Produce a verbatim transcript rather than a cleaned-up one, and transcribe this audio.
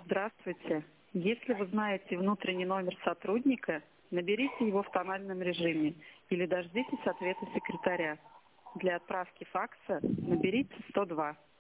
Здравствуйте. Если вы знаете внутренний номер сотрудника, наберите его в тональном режиме или дождитесь ответа секретаря. Для отправки факса наберите сто два.